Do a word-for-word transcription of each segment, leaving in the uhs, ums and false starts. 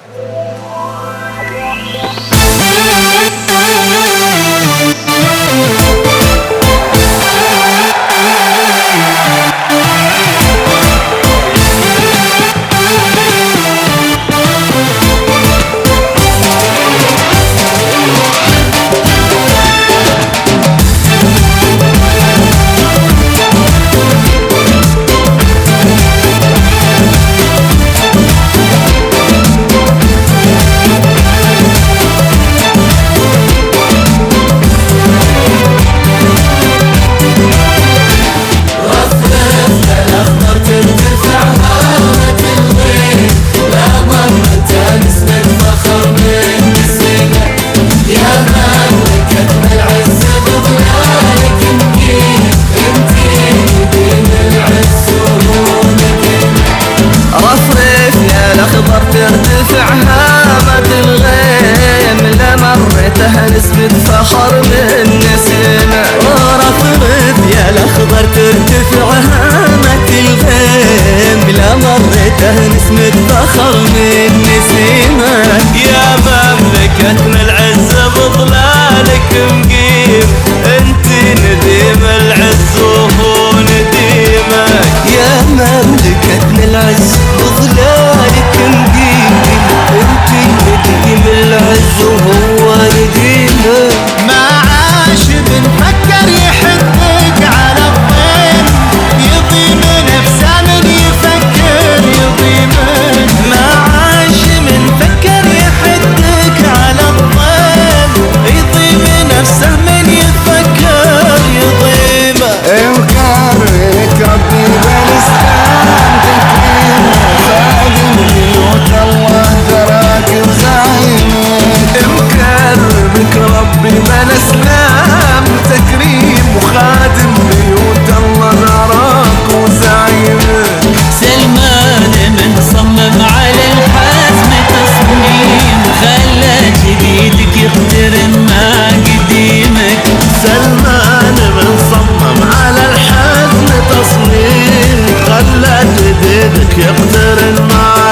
ترتفع هامة الغيم لمرته نسبة فخر من نسيمه. ورفرف يا الأخضر ترتفع هامة الغيم لمرته نسبة فخر من نسيمه. يا مملكتنا العز بظلالك مقيم، انت نديم العز وهو نديمك. يا مملكتنا العز بظلالك مقيم، انت نديم العز وهو نديمك. ما عاش بنفكر يحبك على الطين، يضيم نفسه من يفكر يضيمك. ما عاش منفكر يحبك على الطين، يضيم نفسه من يفكر يضيمك. وكرك ربي بالاسلام تكريم، خادم بيوت الله دراك وزعيمك. وكرمك ربي بالاسلام تكريم، وخادم بيوت الله دراك وزعيمك. سلمان من صمم على الحزم تصميم، خلى جديدك يقترن مع قديمك. سلمان من صمم على الحزم تصميم، خلى جديدك يقترن مع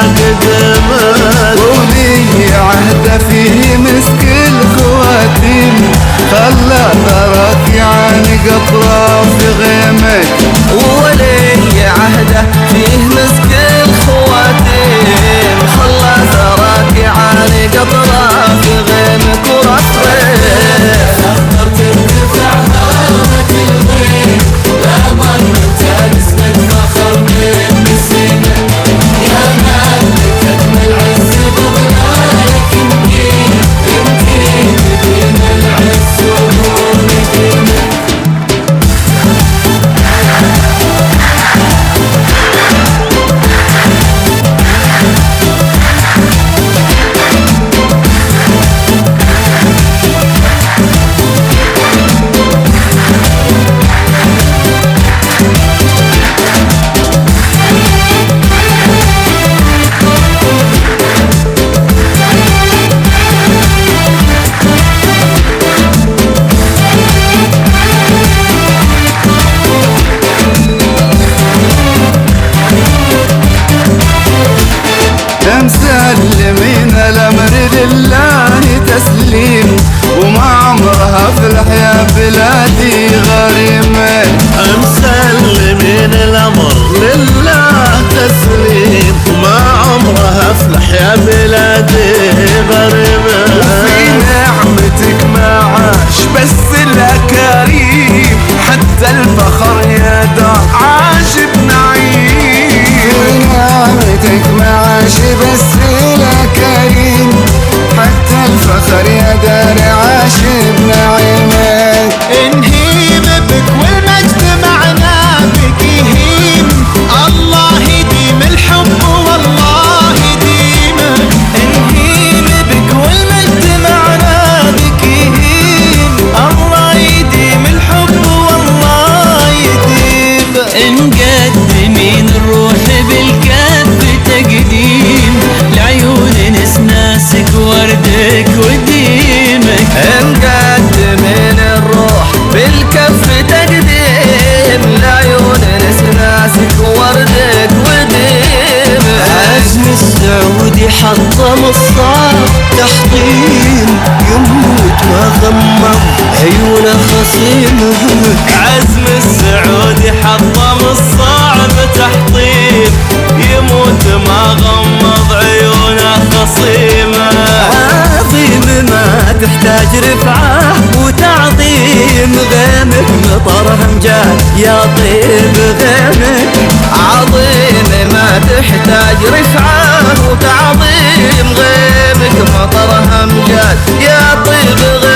قديمك. ولي عهد فيه مسك الخواتيم، خلى ثراك يعانق اطراف غيمك. ولي عهده فيه مسك الخواتيم، خلى ثراك يعانق اطراف غيمك. ورفرف اخضر ترتفع هامة الغيم لمرته نسبة فخر من نسيمه. يا مملكتنا العز بظلالك مقيم، انت نديم العز وهو نديمك. مسلمين الامر لله تسليم، وما عمرها في الحياة بلادي غريمة. مسلمين الامر لله تسليم، وما عمرها في الحياة بلادي غريمة. وفي نعمتك ما عاش بس الاكاريم، حتى الفخر يا دار عاش بنعيم. في نعمتك ما عاش بس الأكاريم، حتى الفخر يا دار عاش بنعيمك. حطم الصعب تحطيم، يموت ما غمض عيونه خصيمه. عزم السعودي حطم الصعب تحطيم، يموت ما غمض عيونه خصيمه. عظيم ما تحتاج رفعه وتعظيم، غيمك مطر همجان يا طيب غيمك. عظيم ما تحتاج رفعه وتعظيم، غيمك مطر همجان يا طيب غيمك.